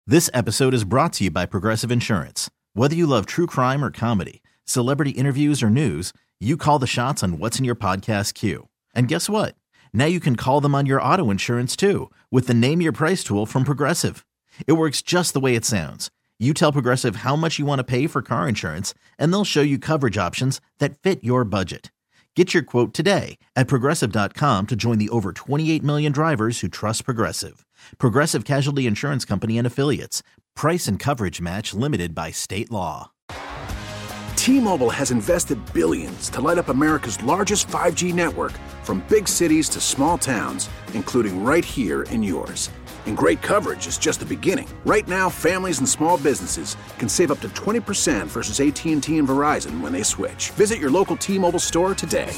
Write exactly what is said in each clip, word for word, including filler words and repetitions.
This episode is brought to you by Progressive Insurance. Whether you love true crime or comedy, celebrity interviews or news, you call the shots on what's in your podcast queue. And guess what? Now you can call them on your auto insurance too with the Name Your Price tool from Progressive. It works just the way it sounds. You tell Progressive how much you want to pay for car insurance, and they'll show you coverage options that fit your budget. Get your quote today at Progressive dot com to join the over twenty-eight million drivers who trust Progressive. Progressive Casualty Insurance Company and Affiliates. Price and coverage match limited by state law. T-Mobile has invested billions to light up America's largest five G network, from big cities to small towns, including right here in yours. And great coverage is just the beginning. Right now, families and small businesses can save up to twenty percent versus A T and T and Verizon when they switch. Visit your local T-Mobile store today.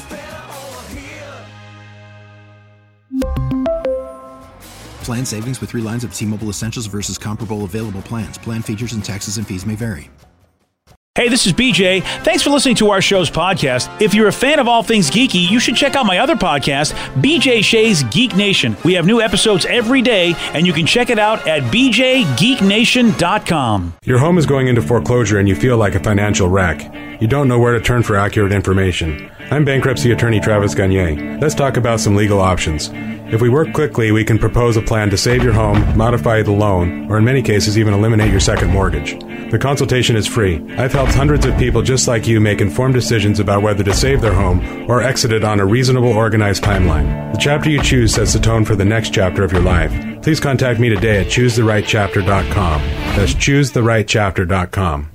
Plan savings with three lines of T-Mobile Essentials versus comparable available plans. Plan features and taxes and fees may vary. Hey, this is B J. Thanks for listening to our show's podcast. If you're a fan of all things geeky, you should check out my other podcast, B J Shea's Geek Nation. We have new episodes every day, and you can check it out at b j geek nation dot com. Your home is going into foreclosure and you feel like a financial wreck. You don't know where to turn for accurate information. I'm bankruptcy attorney Travis Gagne. Let's talk about some legal options. If we work quickly, we can propose a plan to save your home, modify the loan, or in many cases even eliminate your second mortgage. The consultation is free. I've helped hundreds of people just like you make informed decisions about whether to save their home or exit it on a reasonable, organized timeline. The chapter you choose sets the tone for the next chapter of your life. Please contact me today at choose the right chapter dot com. That's choose the right chapter dot com.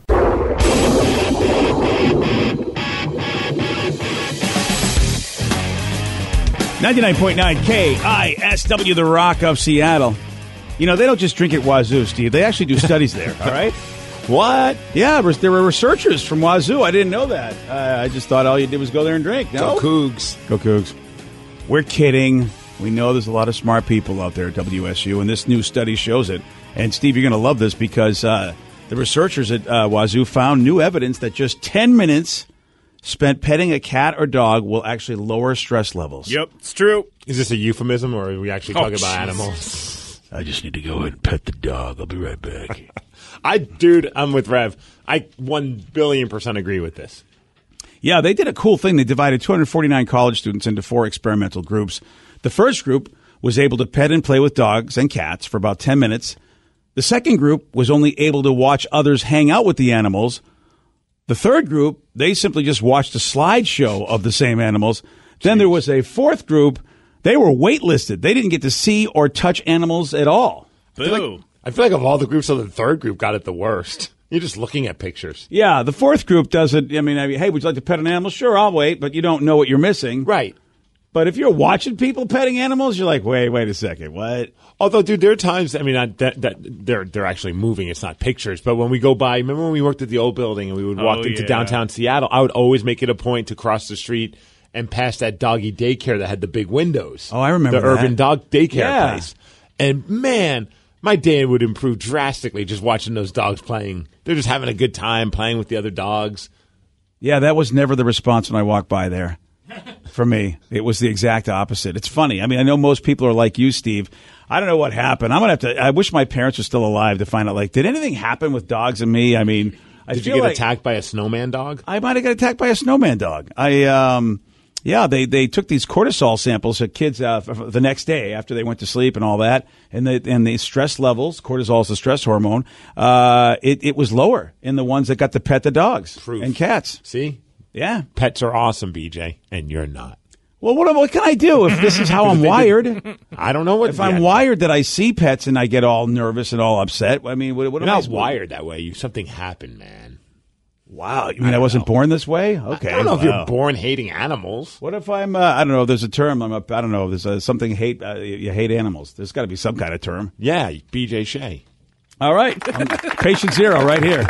ninety-nine point nine K I S W, The Rock of Seattle. You know, they don't just drink at Wazoo, Steve. They actually do studies there, all right? What? Yeah, there were researchers from Wazoo. I didn't know that. Uh, I just thought all you did was go there and drink. No? Go Cougs. Go Cougs. We're kidding. We know there's a lot of smart people out there at W S U, and this new study shows it. And, Steve, you're going to love this because uh, the researchers at uh, Wazoo found new evidence that just ten minutes spent petting a cat or dog will actually lower stress levels. Yep, it's true. Is this a euphemism, or are we actually talking oh, about animals? I just need to go ahead and pet the dog. I'll be right back. I, dude, I'm with Rev. I one billion percent agree with this. Yeah, they did a cool thing. They divided two hundred forty-nine college students into four experimental groups. The first group was able to pet and play with dogs and cats for about ten minutes. The second group was only able to watch others hang out with the animals. The third group, they simply just watched a slideshow of the same animals. Then Jeez. There was a fourth group. They were waitlisted. They didn't get to see or touch animals at all. I feel, like, I feel like of all the groups, so the third group got it the worst. You're just looking at pictures. Yeah, the fourth group doesn't. I mean, I mean, hey, would you like to pet an animal? Sure, I'll wait, but you don't know what you're missing. Right. But if you're watching people petting animals, you're like, wait, wait a second, what? Although, dude, there are times, I mean, I, that, that they're they're actually moving. It's not pictures. But when we go by, remember when we worked at the old building and we would walk oh, into yeah. downtown Seattle, I would always make it a point to cross the street and pass that doggy daycare that had the big windows. Oh, I remember the that. urban dog daycare yeah. place. And, man, my day would improve drastically just watching those dogs playing. They're just having a good time playing with the other dogs. Yeah, that was never the response when I walked by there. For me, it was the exact opposite. It's funny. I mean, I know most people are like you, Steve. I don't know what happened. I'm gonna have to. I wish my parents were still alive to find out. Like, did anything happen with dogs and me? I mean, I did feel you get like attacked by a snowman dog? I might have got attacked by a snowman dog. I, um, yeah, they they took these cortisol samples of kids uh, the next day after they went to sleep and all that, and the and the stress levels. Cortisol is the stress hormone. Uh, it it was lower in the ones that got to pet the dogs Proof. and cats. See. Yeah. Pets are awesome, B J, and you're not. Well, what, what can I do if this is how I'm wired? I don't know what. If I'm yeah. wired that I see pets and I get all nervous and all upset, I mean, what, what you're am not I wired that way. You Something happened, man. Wow. You mean I, I wasn't know. born this way? Okay. I don't know wow. if you're born hating animals. What if I'm, uh, I don't know, there's a term, I'm a, I don't know, there's a, something hate, uh, you hate animals. There's got to be some kind of term. Yeah, B J Shea. All right. Patient zero right here.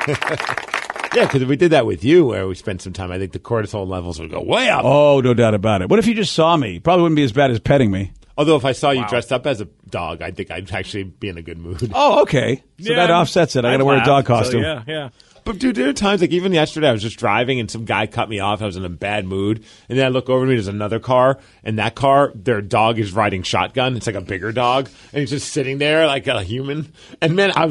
Yeah, because if we did that with you, where we spent some time, I think the cortisol levels would go way up. Oh, no doubt about it. What if you just saw me? Probably wouldn't be as bad as petting me. Although if I saw you wow. dressed up as a dog, I think I'd actually be in a good mood. Oh, okay. So yeah, that offsets it. I got to wear a dog costume. So, yeah, yeah. But, dude, there are times, like even yesterday, I was just driving and some guy cut me off. I was in a bad mood. And then I look over to me, there's another car. And that car, their dog is riding shotgun. It's like a bigger dog. And he's just sitting there like a human. And, man, I was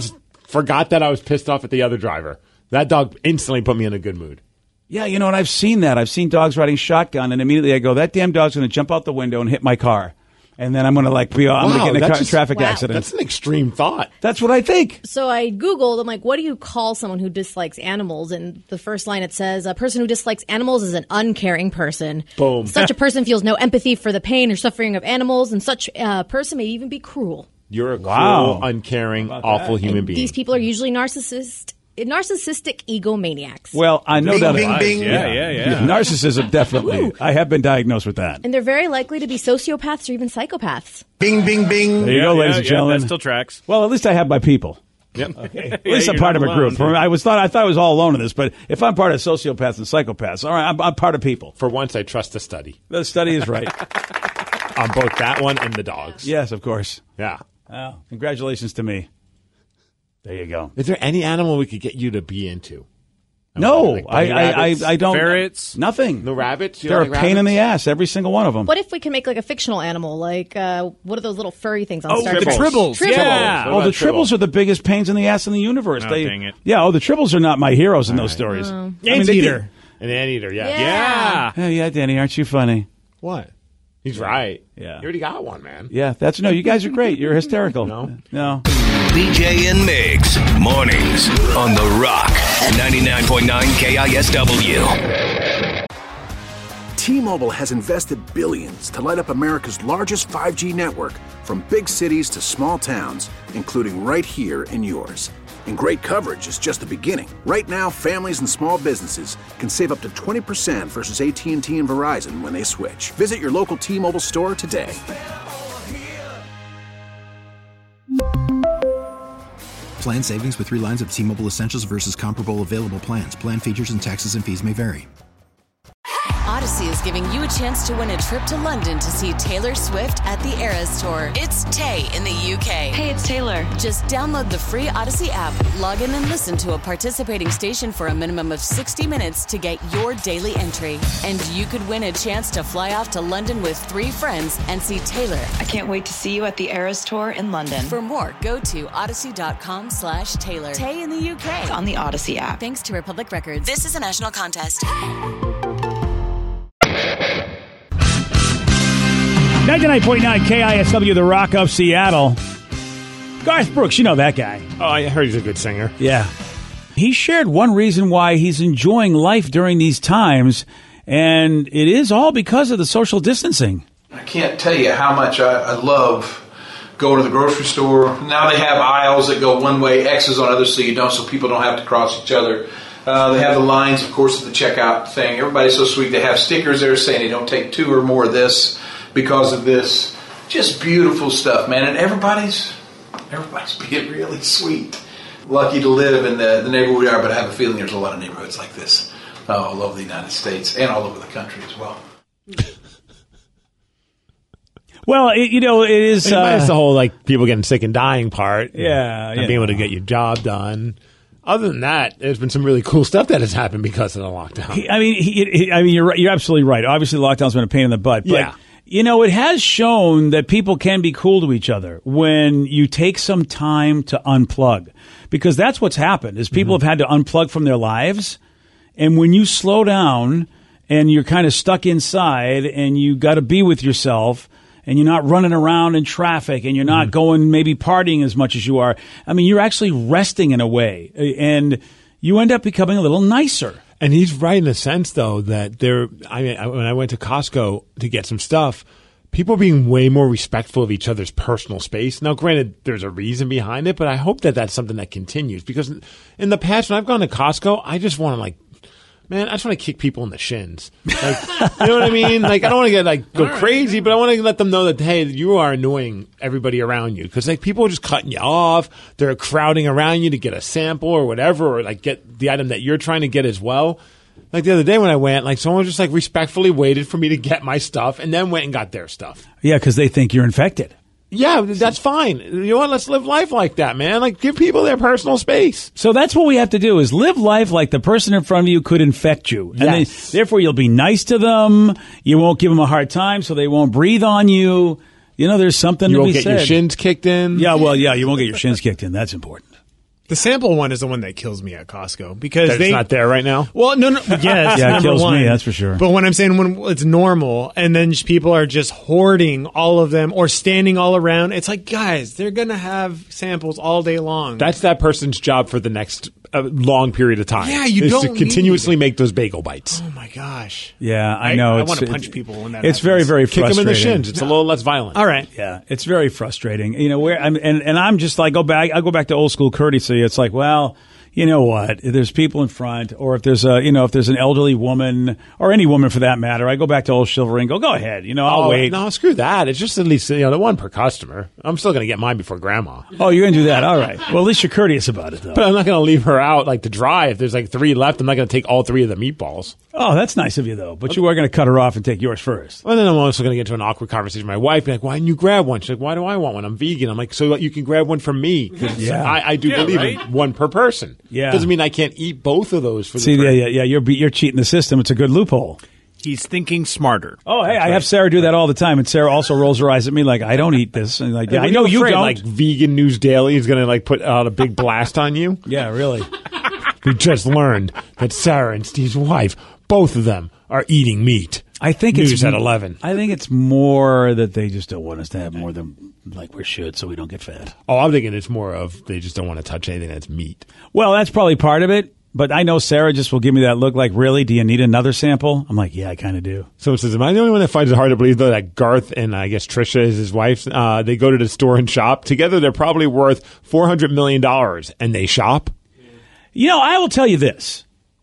forgot that I was pissed off at the other driver. That dog instantly put me in a good mood. Yeah, you know, and I've seen that. I've seen dogs riding shotgun, and immediately I go, that damn dog's going to jump out the window and hit my car. And then I'm going to like be, I'm Wow, going to get in a that's car, just- traffic wow. accident. That's an extreme thought. That's what I think. So I Googled, I'm like, what do you call someone who dislikes animals? And the first line it says, a person who dislikes animals is an uncaring person. Boom. Such a person feels no empathy for the pain or suffering of animals, and such a person may even be cruel. You're a Wow. cruel, uncaring, awful human being. These people are usually narcissist, narcissistic egomaniacs. Well, I know that. bing, bing. Yeah, yeah, yeah. Narcissism, definitely. I have been diagnosed with that. And they're very likely to be sociopaths or even psychopaths. Bing, bing, bing. There you go, ladies and gentlemen. That still tracks. Well, at least I have my people. Yep. At least I'm you're part of not a group. alone. I was thought I thought I was all alone in this, but if I'm part of sociopaths and psychopaths, all right, I'm, I'm part of people. For once, I trust the study The study is right. on both that one and the dogs. Yes, of course. Yeah. Well, congratulations to me. There you go. Is there any animal we could get you to be into? No, Like I, bunny I, I, rabbits? I don't. Ferrets? Nothing. No rabbits? You They're don't a like pain in the rabbits? ass, every single one of them. What if we can make like a fictional animal? Like, uh, what are those little furry things on Oh, Star the Trek? tribbles. Tribbles. Yeah. What Oh, the about tribbles tribbles? are the biggest pains in the ass in the universe. Oh, they, dang it. Yeah, oh, the tribbles are not my heroes in those stories. I mean, they Anteater. An anteater, yeah. Yeah. Yeah. did- Oh, yeah, Danny, aren't you funny? What? He's right. Yeah. You already got one, man. Yeah, that's no. You guys are great. You're hysterical. No. no. B J and Migs, mornings on The Rock, ninety-nine point nine K I S W. T-Mobile has invested billions to light up America's largest five G network, from big cities to small towns, including right here in yours. And great coverage is just the beginning. Right now, families and small businesses can save up to twenty percent versus A T and T and Verizon when they switch. Visit your local T-Mobile store today. Plan savings with three lines of T-Mobile Essentials versus comparable available plans. Plan features and taxes and fees may vary. Odyssey is giving you a chance to win a trip to London to see Taylor Swift at the Eras Tour. It's Tay in the U K. Hey, it's Taylor. Just download the free Odyssey app, log in and listen to a participating station for a minimum of sixty minutes to get your daily entry. And you could win a chance to fly off to London with three friends and see Taylor. I can't wait to see you at the Eras Tour in London. For more, go to odyssey.com slash Taylor. Tay in the U K. It's on the Odyssey app. Thanks to Republic Records. This is a national contest. ninety-nine point nine K I S W, The Rock of Seattle. Garth Brooks, you know that guy. Oh, I heard he's a good singer. Yeah. He shared one reason why he's enjoying life during these times, and it is all because of the social distancing. I can't tell you how much I, I love going to the grocery store. Now they have aisles that go one way, X's on others so you don't, so people don't have to cross each other. Uh, they have the lines, of course, at the checkout thing. Everybody's so sweet. They have stickers there saying they don't take two or more of this because of this. Just beautiful stuff, man. And everybody's everybody's being really sweet. Lucky to live in the, the neighborhood we are, but I have a feeling there's a lot of neighborhoods like this uh, all over the United States and all over the country as well. Well, it, you know, it is... Uh, Uh, it's the whole, like, people getting sick and dying part. Yeah, And yeah. being able to get your job done. Other than that, there's been some really cool stuff that has happened because of the lockdown. He, I mean, he, he, I mean, you're right- you're absolutely right. Obviously, lockdown's been a pain in the butt. But, Yeah. you know, it has shown that people can be cool to each other when you take some time to unplug, because that's what's happened. Is people Mm-hmm. have had to unplug from their lives, and when you slow down and you're kind of stuck inside and you got to be with yourself. And you're not running around in traffic, and you're not Mm-hmm. going maybe partying as much as you are. I mean, you're actually resting in a way, and you end up becoming a little nicer. And he's right in a sense, though, that there. I mean, I- when I went to Costco to get some stuff, people are being way more respectful of each other's personal space. Now, granted, there's a reason behind it, but I hope that that's something that continues. Because in the past, when I've gone to Costco, I just want to like. Man, I just want to kick people in the shins. Like, you know what I mean? Like, I don't want to get like go crazy, but I want to let them know that hey, you are annoying everybody around you because like people are just cutting you off. They're crowding around you to get a sample or whatever, or like get the item that you're trying to get as well. Like the other day when I went, like someone just like respectfully waited for me to get my stuff and then went and got their stuff. Yeah, because they think you're infected. Yeah, that's fine. You know what? Let's live life like that, man. Like, give people their personal space. So that's what we have to do: is live life like the person in front of you could infect you, and Yes. they, therefore you'll be nice to them. You won't give them a hard time, so they won't breathe on you. You know, there's something You to won't be get said. your shins kicked in. Yeah, well, yeah, you won't get your shins kicked in. That's important. The sample one is the one that kills me at Costco because That's they not there right now. Well, no, no, yes, Yeah, it number kills one. me, that's for sure. But when I'm saying when it's normal, and then just people are just hoarding all of them or standing all around, it's like, guys, they're gonna have samples all day long. That's that person's job for the next uh, long period of time. Yeah, you is don't to continuously need- make those bagel bites. Oh my gosh. Yeah, I I- know. I it's- wanna it- punch people when that It's happens. very, very Kick them frustrating. in the shins. It's a little less violent. All right. Yeah, it's very frustrating. You know, where I'm, and and I'm just like go back. I go back to old school courtesy. It's like, well, you know what? If there's people in front, or if there's a, you know, if there's an elderly woman or any woman for that matter, I go back to old chivalry and go, go ahead. You know, I'll oh, wait. No, screw that. It's just at least you know the one per customer. I'm still going to get mine before grandma. Oh, you're gonna do that? All right. Well, at least you're courteous about it, though. But I'm not going to leave her out like to dry. If there's like three left, I'm not going to take all three of the meatballs. Oh, that's nice of you, though. But you are going to cut her off and take yours first. Well, then I'm also going to get into an awkward conversation with my wife. Be like, why didn't you grab one? She's like, why do I want one? I'm vegan. I'm like, so you can grab one from me. 'Cause Yeah. I, I do Yeah, believe right? in one per person. Yeah. Doesn't mean I can't eat both of those for the See, per- yeah, yeah, yeah. You're be- you're cheating the system. It's a good loophole. He's thinking smarter. Oh, hey, I have Sarah do that all the time, and Sarah also rolls her eyes at me like, I don't eat this. And like, yeah, I know you afraid, don't. Like Vegan News Daily is going to like put out a big blast on you. Yeah, really. We just learned that Sarah and Steve's wife, both of them, are eating meat. I think News it's at eleven. I think it's more that they just don't want us to have more than like we should, so we don't get fat. Oh, I'm thinking it's more of they just don't want to touch anything that's meat. Well, that's probably part of it. But I know Sarah just will give me that look like, really? Do you need another sample? I'm like, yeah, I kind of do. Someone says, am I the only one that finds it hard to believe, though, that Garth and I guess Trisha is his wife, uh, they go to the store and shop? Together, they're probably worth four hundred million dollars, and they shop? You know, I will tell you this.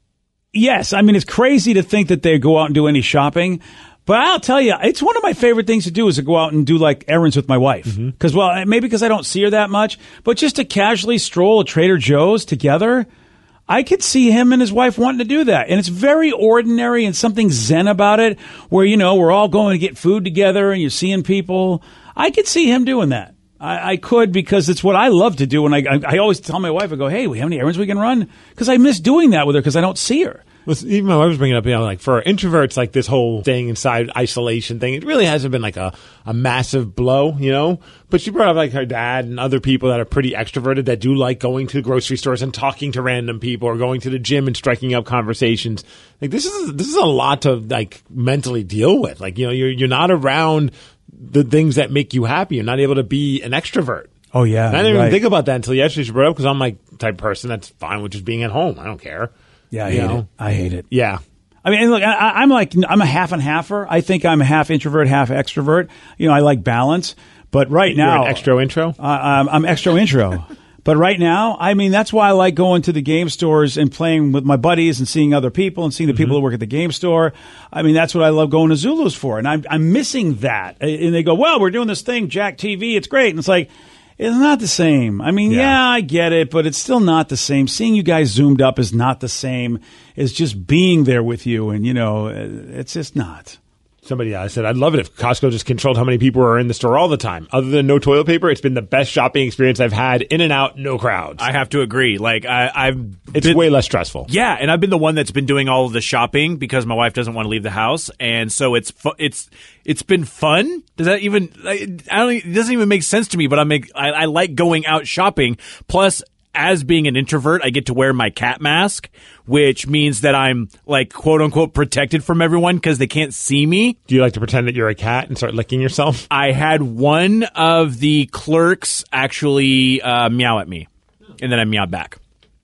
Yes, I mean, it's crazy to think that they go out and do any shopping. But I'll tell you, it's one of my favorite things to do is to go out and do like errands with my wife. Because, well, maybe because I don't see her that much, but just to casually stroll at Trader Joe's together, I could see him and his wife wanting to do that. And it's very ordinary and something zen about it where, you know, we're all going to get food together and you're seeing people. I could see him doing that. I, I could because it's what I love to do. And I, I, I always tell my wife, I go, hey, we have any errands we can run? Because I miss doing that with her because I don't see her. Listen, even my wife was bringing up, you know, like for introverts, like this whole staying inside isolation thing, it really hasn't been like a, a massive blow, you know? But she brought up like her dad and other people that are pretty extroverted that do like going to grocery stores and talking to random people or going to the gym and striking up conversations. Like this is, this is a lot to like mentally deal with. Like, you know, you're, you're not around the things that make you happy. You're not able to be an extrovert. Oh, yeah. And I didn't right. even think about that until yesterday she brought it up because I'm like the type of person that's fine with just being at home. I don't care. Yeah, I You hate know? it. I hate it. Yeah. I mean, and look, I, I'm like, I'm a half and halfer. I think I'm a half introvert, half extrovert. You know, I like balance. But right You're now, an extra intro? Uh, I'm, I'm extra intro. But right now, I mean, that's why I like going to the game stores and playing with my buddies and seeing other people and seeing the people Mm-hmm. that work at the game store. I mean, that's what I love going to Zulu's for. And I'm, I'm missing that. And they go, well, we're doing this thing, Jack T V. It's great. And it's like, it's not the same. I mean, yeah. yeah, I get it, but it's still not the same. Seeing you guys zoomed up is not the same as just being there with you. And, you know, it's just not. Somebody uh, said, I'd love it if Costco just controlled how many people are in the store all the time. Other than no toilet paper, it's been the best shopping experience I've had. In and out, no crowds. I have to agree. Like I, I've, it's been, way less stressful. Yeah, and I've been the one that's been doing all of the shopping because my wife doesn't want to leave the house, and so it's fu- it's it's been fun. Does that even? I don't. It doesn't even make sense to me. But I'm. I, I like going out shopping. Plus, as being an introvert, I get to wear my cat mask, which means that I'm like quote unquote protected from everyone because they can't see me. Do you like to pretend that you're a cat and start licking yourself? I had one of the clerks actually uh, meow at me, and then I meowed back.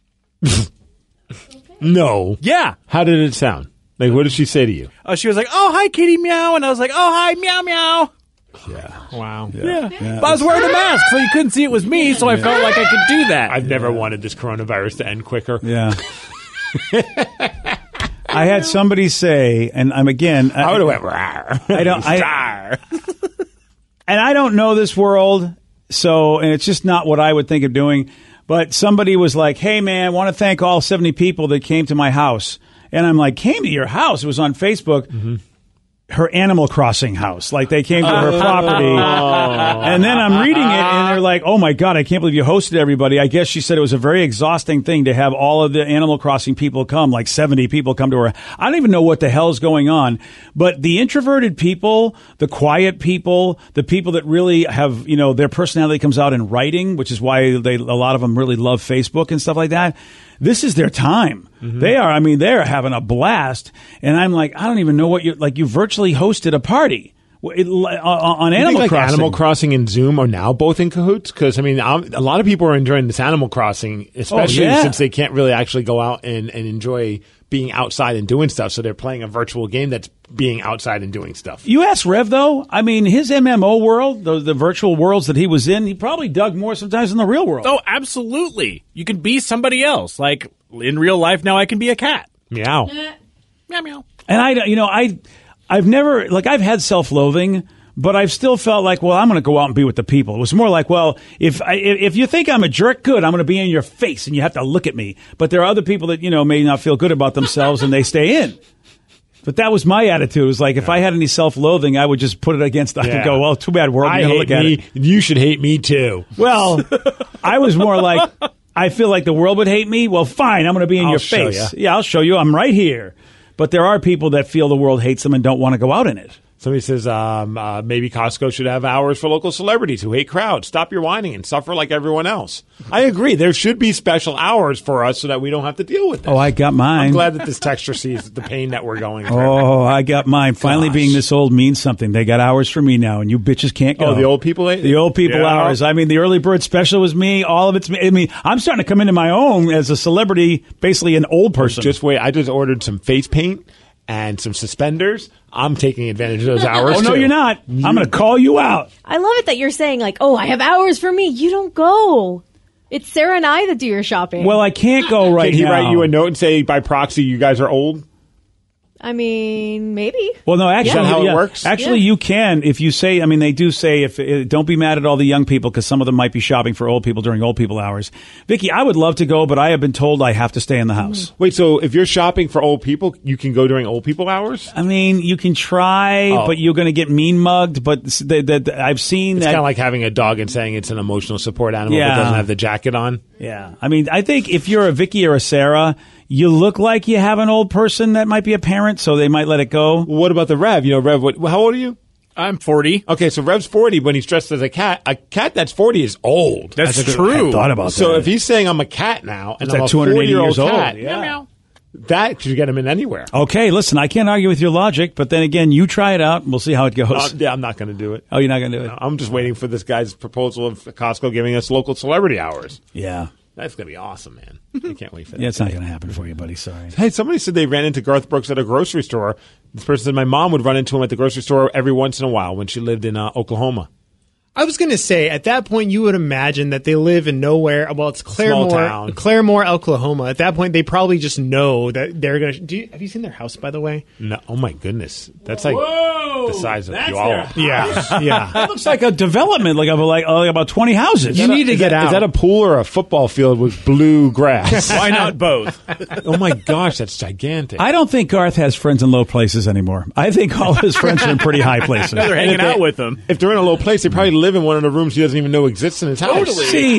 No. Yeah. How did it sound? Like, what did she say to you? Uh, she was like, "Oh, hi, kitty, meow," and I was like, "Oh, hi, meow, meow." Yeah. Wow. Yeah. yeah. But I was wearing a mask, so you couldn't see it was me, so I yeah. felt like I could do that. I've never yeah. wanted this coronavirus to end quicker. Yeah. I had somebody say, and I'm again. I would have went, rawr. I don't. I, and I don't know this world, so, and it's just not what I would think of doing. But somebody was like, hey, man, I want to thank all seventy people that came to my house. And I'm like, came to your house? It was on Facebook. Mm-hmm. her Animal Crossing house. Like they came to her property. And then I'm reading it and they're like, oh my God, I can't believe you hosted everybody. I guess she said it was a very exhausting thing to have all of the Animal Crossing people come, like seventy people come to her. I don't even know what the hell's going on. But the introverted people, the quiet people, the people that really have, you know, their personality comes out in writing, which is why they, a lot of them really love Facebook and stuff like that. This is their time. Mm-hmm. They are, I mean, they're having a blast. And I'm like, I don't even know what you, like you virtually hosted a party it, uh, on you Animal think, like, Crossing. Animal Crossing and Zoom are now both in cahoots? Because, I mean, I'm, a lot of people are enjoying this Animal Crossing, especially oh, yeah. since they can't really actually go out and, and enjoy being outside and doing stuff. So they're playing a virtual game that's being outside and doing stuff. You ask Rev, though, I mean, his M M O world, the, the virtual worlds that he was in, he probably dug more sometimes than the real world. Oh, absolutely. You can be somebody else. Like, in real life now, I can be a cat. Meow. Meow, meow. And I, you know, I, I've never, like, I've had self-loathing, but I've still felt like, well, I'm going to go out and be with the people. It was more like, well, if I, if you think I'm a jerk, good, I'm going to be in your face and you have to look at me. But there are other people that, you know, may not feel good about themselves and they stay in. But that was my attitude. It was like, if I had any self-loathing, I would just put it against, I Yeah. would go, well, too bad, world, I you're going to hate look me. at it. You should hate me, too. Well, I was more like, I feel like the world would hate me. Well, fine, I'm going to be in I'll your show face. ya. Yeah, I'll show you. I'm right here. But there are people that feel the world hates them and don't want to go out in it. Somebody says um, uh, maybe Costco should have hours for local celebrities who hate crowds. Stop your whining and suffer like everyone else. I agree. There should be special hours for us so that we don't have to deal with this. Oh, I got mine. I'm glad that this texture sees the pain that we're going through. Oh, I got mine. Finally, Gosh. being this old means something. They got hours for me now, and you bitches can't go. Oh, the old people ate? The old people Yeah. hours. I mean, the early bird special was me. All of it's me. I mean, I'm starting to come into my own as a celebrity, basically an old person. Just wait. I just ordered some face paint and some suspenders. I'm taking advantage of those hours. Oh, no, too. you're not. I'm going to call you out. I love it that you're saying, like, oh, I have hours for me. You don't go. It's Sarah and I that do your shopping. Well, I can't go right Can he now. write you a note and say by proxy you guys are old? I mean, maybe. Well, no, actually, Is that how it yeah. works? Actually, Yeah. you can if you say. I mean, they do say if uh, don't be mad at all the young people because some of them might be shopping for old people during old people hours. Vicky, I would love to go, but I have been told I have to stay in the house. Wait, so if you're shopping for old people, you can go during old people hours? I mean, you can try, Oh. but you're going to get mean mugged. But the, the, the, I've seen It's that. kind of like having a dog and saying it's an emotional support animal Yeah. that doesn't have the jacket on. Yeah, I mean, I think if you're a Vicky or a Sarah, you look like you have an old person that might be a parent, so they might let it go. What about the Rev? You know, Rev, what, how old are you? I'm forty. Okay, so Rev's forty when he's dressed as a cat. A cat that's forty is old. That's I true. hadn't thought about So that. if he's saying I'm a cat now and It's I'm at a two hundred eighty forty-year-old years old, cat, yeah. that should get him in anywhere. Okay, listen, I can't argue with your logic, but then again, you try it out and we'll see how it goes. Uh, yeah, I'm not going to do it. Oh, you're not going to do it? No, I'm just waiting for this guy's proposal of Costco giving us local celebrity hours. Yeah. That's going to be awesome, man. I can't wait for that. Yeah, it's not going to happen for you, buddy. Sorry. Hey, somebody said they ran into Garth Brooks at a grocery store. This person said my mom would run into him at the grocery store every once in a while when she lived in uh, Oklahoma. I was going to say, at that point, you would imagine that they live in nowhere. Well, it's Small Claremore, town. Claremore, Oklahoma. At that point, they probably just know that they're going to. Do you, have you seen their house, by the way? No, oh my goodness, that's like Whoa, the size of that's Puyallup. their Yeah, yeah. That looks like a development, like of like, uh, like about twenty houses. You need to Is get that, out. Is that a pool or a football field with blue grass? Why not both? Oh my gosh, that's gigantic. I don't think Garth has friends in low places anymore. I think all of his friends are in pretty high places. They're hanging if they- out with them. If they're in a low place, they probably live in one of the rooms he doesn't even know exists in his house. See,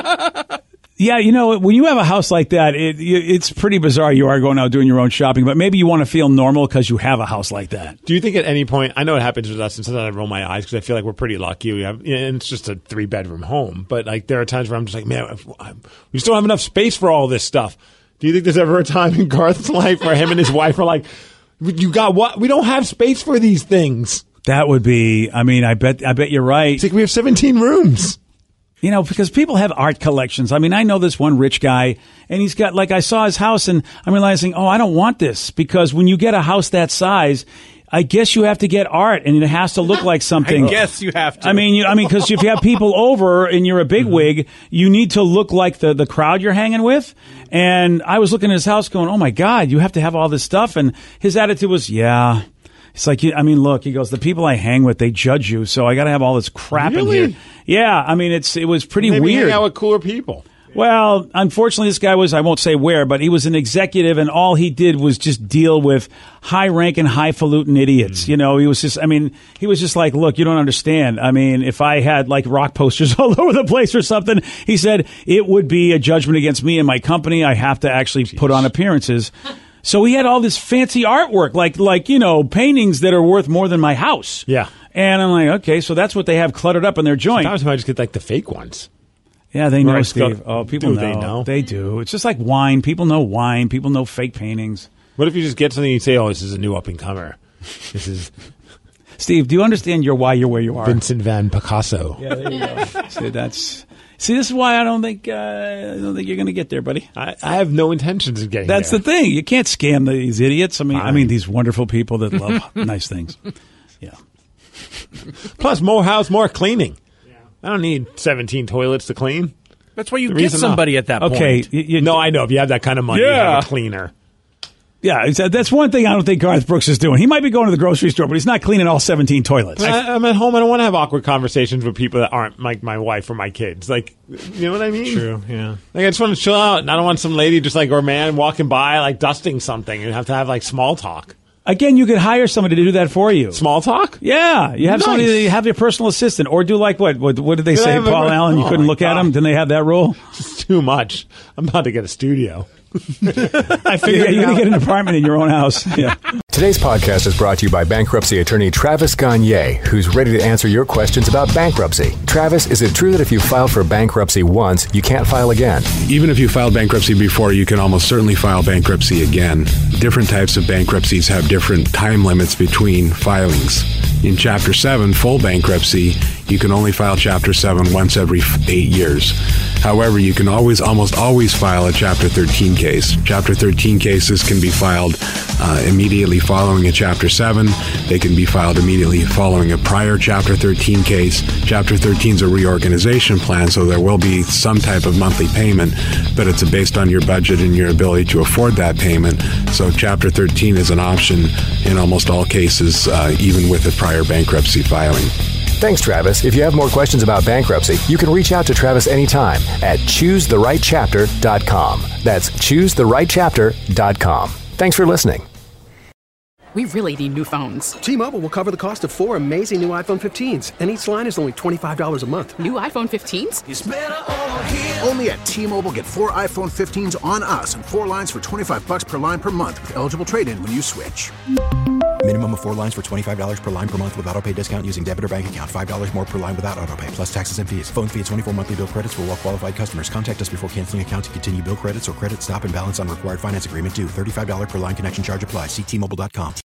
yeah, you know, when you have a house like that, it, it's pretty bizarre. You are going out doing your own shopping, but maybe you want to feel normal because you have a house like that. Do you think at any point, I know it happens with us, and sometimes I roll my eyes because I feel like we're pretty lucky. We have, and it's just a three bedroom home, but like there are times where I'm just like, man, if, we just don't have enough space for all this stuff. Do you think there's ever a time in Garth's life where him and his wife are like, you got what? We don't have space for these things. That would be. I mean, I bet. I bet you're right. It's like we have seventeen rooms. You know, because people have art collections. I mean, I know this one rich guy, and he's got, like, I saw his house, and I'm realizing, oh, I don't want this. Because when you get a house that size, I guess you have to get art, and it has to look like something. I guess you have to. I mean, you, I mean, because if you have people over and you're a bigwig, you need to look like the, the crowd you're hanging with. And I was looking at his house going, oh, my God, you have to have all this stuff. And his attitude was, yeah. It's like, I mean, look, he goes, the people I hang with, they judge you, so I got to have all this crap Really? in here. Yeah, I mean, it's it was pretty Maybe weird. hang out with cooler people. Well, unfortunately, this guy was, I won't say where, but he was an executive, and all he did was just deal with high-ranking, highfalutin idiots. Mm. You know, he was just, I mean, he was just like, look, you don't understand. I mean, if I had, like, rock posters all over the place or something, he said, it would be a judgment against me and my company. I have to actually Jeez. put on appearances. So he had all this fancy artwork, like, like you know, paintings that are worth more than my house. Yeah. And I'm like, okay, so that's what they have cluttered up in their joint. Sometimes I might just get, like, the fake ones. Yeah, they know, right, Steve. Oh, people do know. They know. They do. It's just like wine. People know wine. People know fake paintings. What if you just get something and you say, oh, this is a new up-and-comer? This is... Steve, do you understand your why you're where you are? Vincent van Picasso. Yeah, there you go. See, that's... See, this is why I don't think uh, I don't think you're going to get there, buddy. I, I have no intentions of getting That's there. the thing. You can't scam these idiots. I mean, Fine. I mean these wonderful people that love nice things. Yeah. Plus, more house, more cleaning. Yeah. I don't need seventeen toilets to clean. That's why you get somebody not. at that okay, point. You, you, no, I know. If you have that kind of money, yeah. you have a cleaner. Yeah, that's one thing I don't think Garth Brooks is doing. He might be going to the grocery store, but he's not cleaning all seventeen toilets. I, I'm at home. I don't want to have awkward conversations with people that aren't like my wife or my kids. Like, you know what I mean? True, yeah. Like, I just want to chill out, and I don't want some lady just like, or man walking by, like, dusting something and have to have, like, small talk. Again, you could hire somebody to do that for you. Small talk? Yeah. You have nice. somebody, you have your personal assistant, or do like what? What, what did they Did say, Paul a, Allen? You oh couldn't look God. at him? Didn't they have that rule? It's too much. I'm about to get a studio. I figured yeah, you're going to get an apartment in your own house. Yeah. Today's podcast is brought to you by bankruptcy attorney Travis Gagne, who's ready to answer your questions about bankruptcy. Travis, is it true that if you filed for bankruptcy once, you can't file again? Even if you filed bankruptcy before, you can almost certainly file bankruptcy again. Different types of bankruptcies have different time limits between filings. In Chapter seven, full bankruptcy, you can only file Chapter seven once every eight years. However, you can always, almost always file a Chapter thirteen case. Chapter thirteen cases can be filed uh, immediately following a Chapter seven. They can be filed immediately following a prior Chapter thirteen case. Chapter thirteen is a reorganization plan, so there will be some type of monthly payment, but it's based on your budget and your ability to afford that payment. So Chapter thirteen is an option in almost all cases, uh, even with a prior bankruptcy filing. Thanks, Travis. If you have more questions about bankruptcy, you can reach out to Travis anytime at choose the right chapter dot com. That's choose the right chapter dot com. Thanks for listening. We really need new phones. T-Mobile will cover the cost of four amazing new iPhone fifteens, and each line is only twenty-five dollars a month. New iPhone fifteens? It's better over here. Only at T-Mobile, get four iPhone fifteens on us and four lines for twenty-five bucks per line per month with eligible trade-in when you switch. Minimum of four lines for twenty-five dollars per line per month with autopay discount using debit or bank account. five dollars more per line without autopay, plus taxes and fees. Phone fee at twenty-four monthly bill credits for well-qualified customers. Contact us before canceling account to continue bill credits or credit stop and balance on required finance agreement due. thirty-five dollars per line connection charge applies. See T Mobile dot com.